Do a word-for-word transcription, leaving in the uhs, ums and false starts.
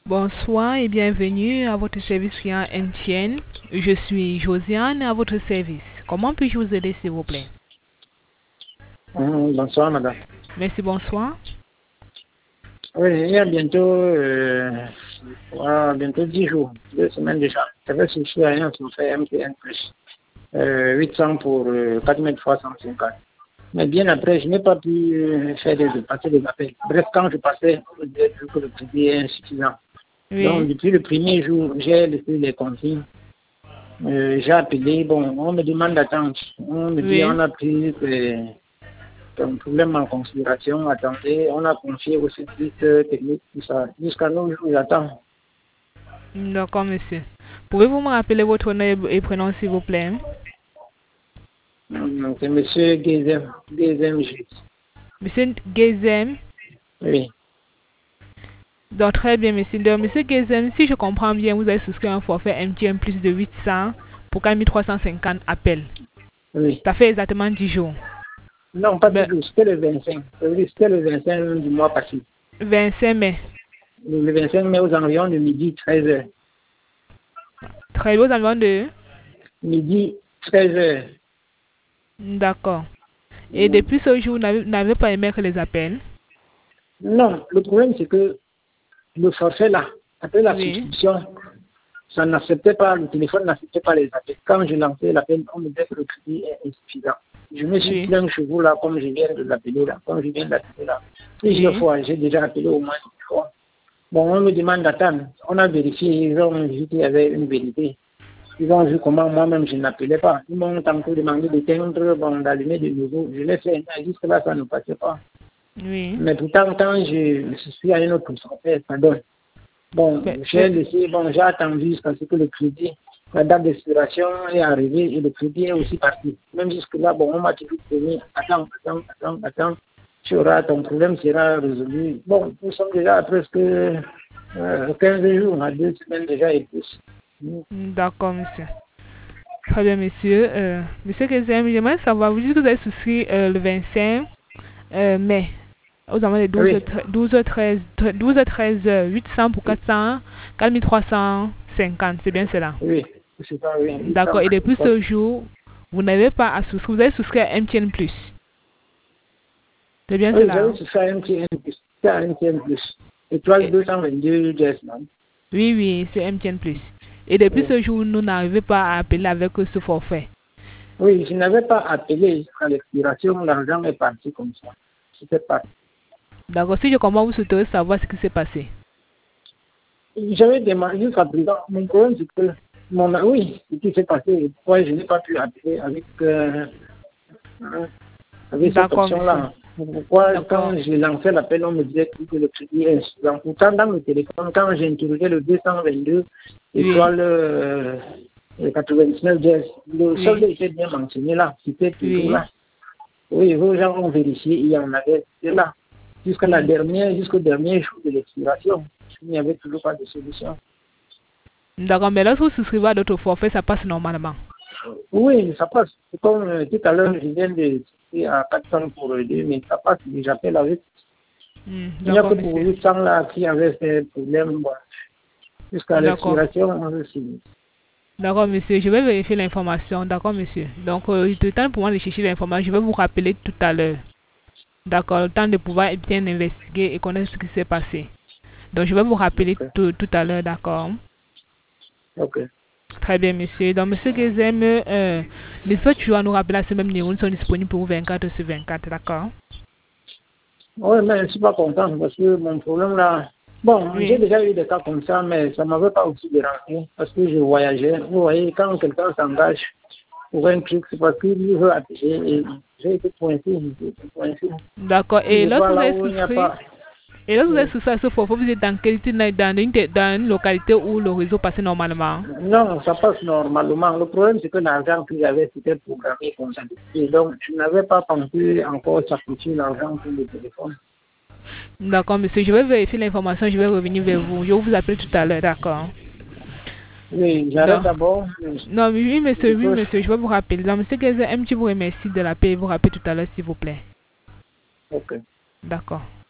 Bonsoir et bienvenue à votre service client M T N. Je suis Josiane à votre service. Comment puis-je vous aider, s'il vous plaît? Hum, Bonsoir, madame. Merci, bonsoir. Oui, il y a bientôt, euh, voilà, bientôt dix jours, deux semaines déjà. J'avais souscrit à un forfait M T N plus, euh, huit cents pour euh, quatre mille trois cent cinquante. Mais bien après, je n'ai pas pu euh, faire des, passer des appels. Bref, quand je passais, on me disait que le crédit est insuffisant. Donc, Oui. depuis le premier jour, j'ai laissé les consignes. Euh, j'ai appelé, bon, on me demande d'attendre. On me dit, Oui. on a pris euh, un problème en considération, attendez, on a confié au service euh, technique, tout ça. Jusqu'à nos jours, j'attends. D'accord, monsieur. Pouvez-vous me rappeler votre nom et prénom, s'il vous plaît? Hum, C'est monsieur Gézem, Gézem G. Monsieur Gezem. Oui, Donc, très bien, monsieur. Donc, monsieur Gezem, si je comprends bien, vous avez souscrit un forfait M T N plus de huit cents pour quatre mille trois cent cinquante appels. oui. Ça fait exactement dix jours. Non, pas du Mais tout, c'était le vingt-cinq. Oui, c'était le vingt-cinq du mois passé. vingt-cinq mai. Le vingt-cinq mai aux environs de midi treize heures. Très beau environ de... Midi treize heures. D'accord. Et depuis ce jour, vous n'avez n'avez pas aimé que les appels? Non, le problème c'est que le forfait là, après la Oui. souscription, ça n'acceptait pas, le téléphone n'acceptait pas les appels. Quand je lançais l'appel, on me disait que le crédit est insuffisant. Je me suis Oui. plaint chez vous là, comme je viens de l'appeler là, comme je viens d'appeler là. Plusieurs Oui. fois, j'ai déjà appelé au moins une fois. Bon, on me demande d'attendre. On a vérifié, ils ont vu qu'il y avait une vérité. Ils ont vu comment moi-même je n'appelais pas. Ils m'ont tantôt demandé d'éteindre, bon, d'allumer de nouveau. Je l'ai fait, mais jusque là, ça ne passait pas. Oui. Mais pourtant, quand je, je suis à une autre forfait, ça donne. Bon, Mais, j'ai mais- laissé, bon, j'ai attendu jusqu'à ce que le crédit, la date d'expiration est arrivée et le crédit est aussi parti. Même jusque-là, bon, on m'a toujours promis, attends, attends, attends, attends, tu auras, ton problème sera résolu. Bon, nous sommes déjà à presque euh, quinze jours, à deux semaines déjà et plus. d'accord, monsieur. Très bien, monsieur. Euh, monsieur Kezem, j'aimerais savoir, vous dites que vous avez souscrit euh, le vingt-cinq euh, mai, aux amours de douze, Oui, douze, treize, douze, treize heures, huit cents pour quatre cents, quatre mille trois cent cinquante, c'est bien cela? oui, c'est ça, oui, huit D'accord. cent Et depuis quatre-vingt-trois. ce jour, vous n'avez pas à souscrire, vous avez souscrit à M T N plus. C'est bien Oui, cela, j'avais hein? fait un M T N plus, c'est un M T N plus. Étoile Et- deux cent vingt-deux J S, non? oui, oui, c'est M T N plus. Et depuis Oui. ce jour, nous n'arrivons pas à appeler avec ce forfait. Oui, je n'avais pas appelé à l'expiration, l'argent est parti comme ça. C'était pas. D'accord. Si je comprends, vous souhaitez savoir ce qui s'est passé. J'avais demandé jusqu'à présent, mon problème c'est que, mon, oui, ce qui s'est passé, pourquoi je n'ai pas pu appeler avec, euh, euh, avec cette D'accord, monsieur. option-là. Pourquoi, D'accord. quand j'ai lancé l'appel, on me disait que le crédit est insuffisant. Pourtant, dans le téléphone, quand j'ai interrogé le deux cent vingt-deux Oui, étoile euh, quatre-vingt-dix-neuf Jazz, le solde oui, était bien mentionné là, c'était toujours oui. là. Oui, vos gens ont vérifié, il y en avait, c'était là. Jusqu'à la Mm. dernière, jusqu'au dernier jour de l'expiration, il n'y avait toujours pas de solution. D'accord, mais lorsque vous souscrivez à d'autres forfaits, ça passe normalement. Oui, ça passe. C'est comme euh, tout à l'heure, je viens de citer à quatre cents pour aider, mais ça passe, mais j'appelle avec. Mm. Il n'y a D'accord, que pour monsieur. huit cents là qui avait ces problèmes. Bon, jusqu'à D'accord. l'expiration, on a signé. D'accord, monsieur. Je vais vérifier l'information. D'accord, monsieur. Donc, euh, il est temps pour moi de chercher l'information. Je vais vous rappeler tout à l'heure. D'accord, le temps de pouvoir bien investiguer et connaître ce qui s'est passé. Donc, je vais vous rappeler Ok. tout, tout à l'heure, d'accord? Ok. Très bien, monsieur. Donc, monsieur Gezem, euh, n'hésitez pas toujours à nous rappeler à ce même numéro. Nous sommes disponibles pour vous vingt-quatre sur vingt-quatre, d'accord? Oui, mais je ne suis pas content parce que mon problème là, bon, j'ai Oui. déjà eu des cas comme ça, mais ça ne m'avait pas aussi dérangé parce que je voyageais. Vous voyez, quand quelqu'un s'engage pour un truc, c'est parce qu'il veut appuyer et j'ai été pointé, j'ai été pointé. D'accord. Si Et je lorsque vois vous là avez où il n'y a souscrit, pas. et lorsque vous avez Oui. souscrit à ce forfait, vous êtes dans quelle dans, dans une, dans une localité où le réseau passait normalement? Non, ça passe normalement. Le problème, c'est que l'argent que j'avais, c'était programmé comme ça. Et donc, je n'avais pas pensé encore sacrifier l'argent pour le téléphone. D'accord, monsieur. Je vais vérifier l'information. Je vais revenir vers vous. Je vais vous appeler tout à l'heure, d'accord? Oui, j'arrête Non. d'abord. Non, oui, Je monsieur, oui, décroche. monsieur, je vais vous rappeler. Donc, monsieur Gezem, M, je vous remercie de la paix. Vous rappeler tout à l'heure, s'il vous plaît. Ok. D'accord.